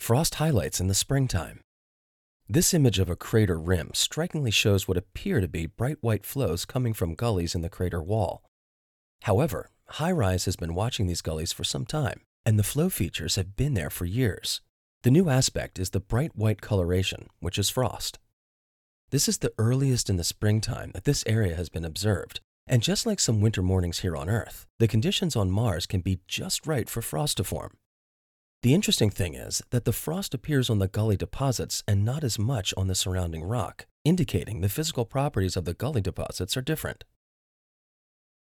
Frost highlights in the springtime. This image of a crater rim strikingly shows what appear to be bright white flows coming from gullies in the crater wall. However, HiRise has been watching these gullies for some time, and the flow features have been there for years. The new aspect is the bright white coloration, which is frost. This is the earliest in the springtime that this area has been observed, and just like some winter mornings here on Earth, the conditions on Mars can be just right for frost to form. The interesting thing is that the frost appears on the gully deposits and not as much on the surrounding rock, indicating the physical properties of the gully deposits are different.